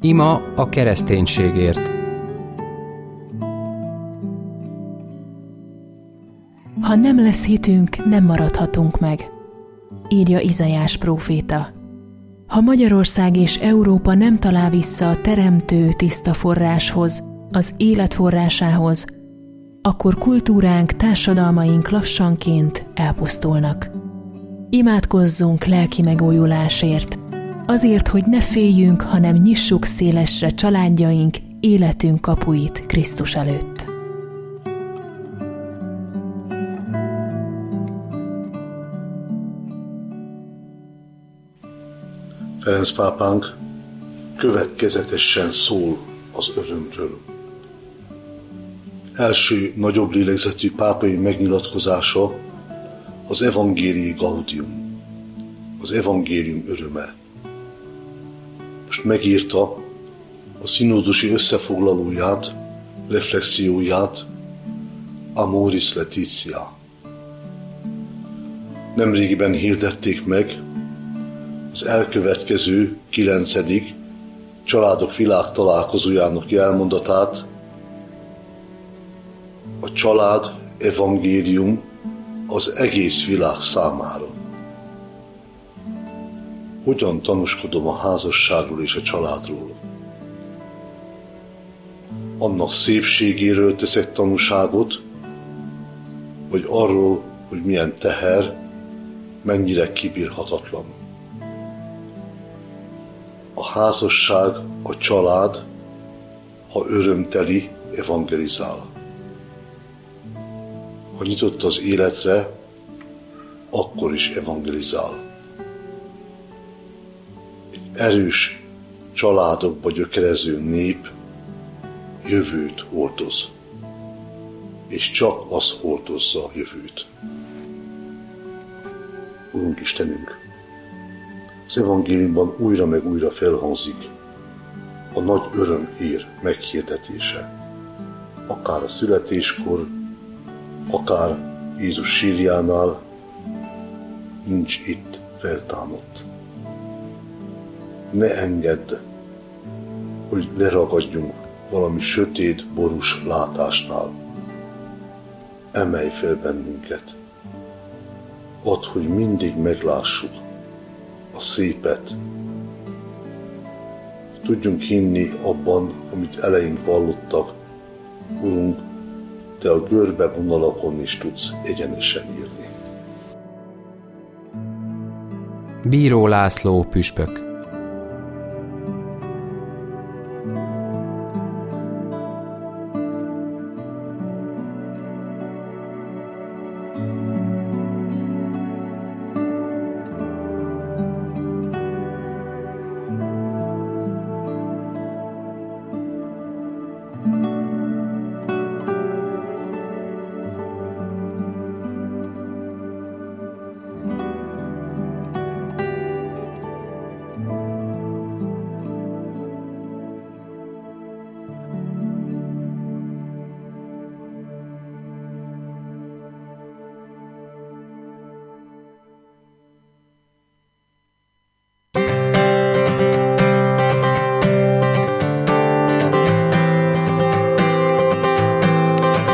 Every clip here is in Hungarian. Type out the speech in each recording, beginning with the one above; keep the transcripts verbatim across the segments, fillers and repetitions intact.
Ima a kereszténységért. Ha nem lesz hitünk, nem maradhatunk meg, írja Izaiás próféta. Ha Magyarország és Európa nem talál vissza a teremtő tiszta forráshoz, az élet forrásához, akkor kultúránk, társadalmaink lassanként elpusztulnak. Imádkozzunk lelki megújulásért, azért, hogy ne féljünk, hanem nyissuk szélesre családjaink, életünk kapuit Krisztus előtt. Ferenc pápánk következetesen szól az örömről. Első nagyobb lélegzetű pápai megnyilatkozása az Evangelii Gaudium, az evangélium öröme. Most megírta a színódusi összefoglalóját, reflexióját, Amoris Laetitia. Nemrégiben hirdették meg az elkövetkező kilencedik Családok világtalálkozójának jelmondatát, a család evangélium az egész világ számára. Hogyan tanúskodom a házasságról és a családról? Annak szépségéről teszek tanúságot, vagy arról, hogy milyen teher, mennyire kibírhatatlan. A házasság, a család, ha örömteli, evangelizál. Ha nyitott az életre, akkor is evangelizál. Egy erős családokba gyökerező nép jövőt hordoz, és csak az hordozza a jövőt. Urunk Istenünk, az evangéliumban újra meg újra felhangzik a nagy örömhír meghirdetése. Akár a születéskor, akár Jézus sírjánál, nincs itt feltámadt. Ne engedd, hogy leragadjunk valami sötét, borús látásnál. Emelj fel bennünket. Add, hogy mindig meglássuk a szépet. Tudjunk hinni abban, amit eleink vallottak. Urunk, Te a görbe vonalakon is tudsz egyenesen írni. Bíró László püspök.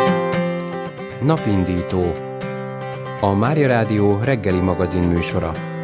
Napindító, a Mária Rádió reggeli magazin műsora.